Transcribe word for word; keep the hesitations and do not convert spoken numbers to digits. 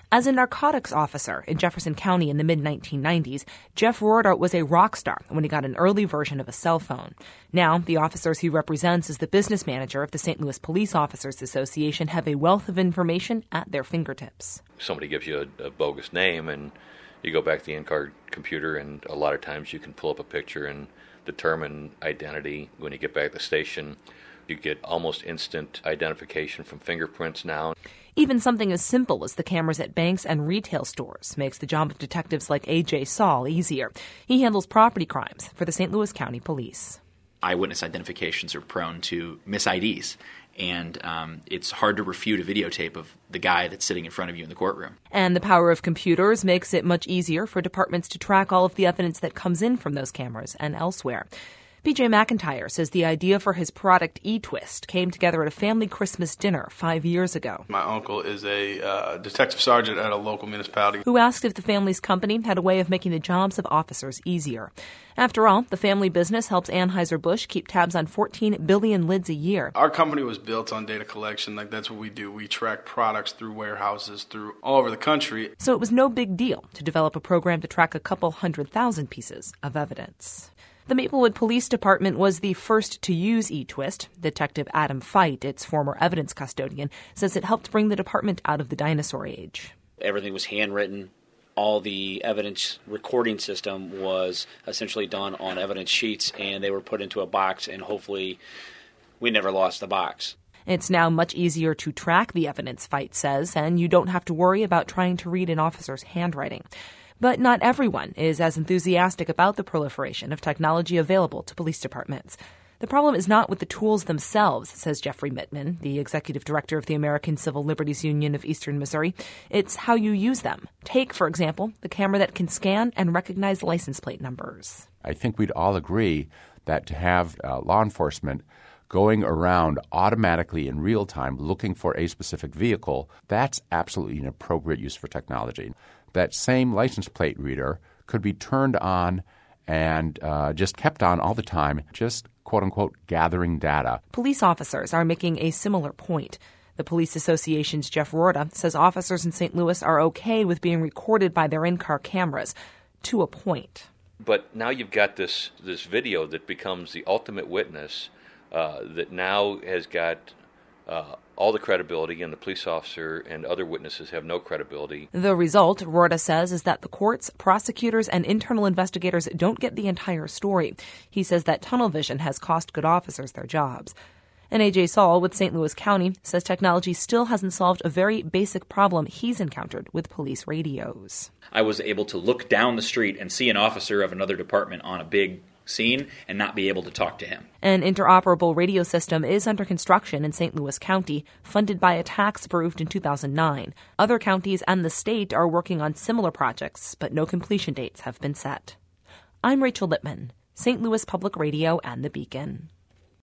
As a narcotics officer in Jefferson County in the mid nineteen nineties, Jeff Rorda was a rock star when he got an early version of a cell phone. Now, the officers he represents as the business manager of the Saint Louis Police Officers Association have a wealth of information at their fingertips. Somebody gives you a, a bogus name, and you go back to the in-car computer, and a lot of times you can pull up a picture and determine identity. When you get back to the station, you get almost instant identification from fingerprints now. Even something as simple as the cameras at banks and retail stores makes the job of detectives like A J Saul easier. He handles property crimes for the Saint Louis County Police. Eyewitness identifications are prone to mis-I Ds, and um, it's hard to refute a videotape of the guy that's sitting in front of you in the courtroom. And the power of computers makes it much easier for departments to track all of the evidence that comes in from those cameras and elsewhere. P J McIntyre says the idea for his product eTwist came together at a family Christmas dinner five years ago. My uncle is a uh, detective sergeant at a local municipality who asked if the family's company had a way of making the jobs of officers easier. After all, the family business helps Anheuser-Busch keep tabs on fourteen billion lids a year. Our company was built on data collection. Like, that's what we do. We track products through warehouses through all over the country. So it was no big deal to develop a program to track a couple hundred thousand pieces of evidence. The Maplewood Police Department was the first to use eTwist. Detective Adam Feit, its former evidence custodian, says it helped bring the department out of the dinosaur age. Everything was handwritten. All the evidence recording system was essentially done on evidence sheets, and they were put into a box, and hopefully we never lost the box. It's now much easier to track the evidence, Feit says, and you don't have to worry about trying to read an officer's handwriting. But not everyone is as enthusiastic about the proliferation of technology available to police departments. The problem is not with the tools themselves, says Jeffrey Mittman, the executive director of the American Civil Liberties Union of Eastern Missouri. It's how you use them. Take, for example, the camera that can scan and recognize license plate numbers. I think we'd all agree that to have uh, law enforcement going around automatically in real time looking for a specific vehicle, that's absolutely an appropriate use for technology. That same license plate reader could be turned on and uh, just kept on all the time, just quote-unquote gathering data. Police officers are making a similar point. The Police Association's Jeff Rorda says officers in Saint Louis are okay with being recorded by their in-car cameras, to a point. But now you've got this, this video that becomes the ultimate witness uh, that now has got uh, all the credibility, and the police officer and other witnesses have no credibility. The result, Rorda says, is that the courts, prosecutors, and internal investigators don't get the entire story. He says that tunnel vision has cost good officers their jobs. And A J Saul with Saint Louis County says technology still hasn't solved a very basic problem he's encountered with police radios. I was able to look down the street and see an officer of another department on a big scene and not be able to talk to him. An interoperable radio system is under construction in Saint Louis County, funded by a tax approved in two thousand nine. Other counties and the state are working on similar projects, but no completion dates have been set. I'm Rachel Lippman, Saint Louis Public Radio and The Beacon.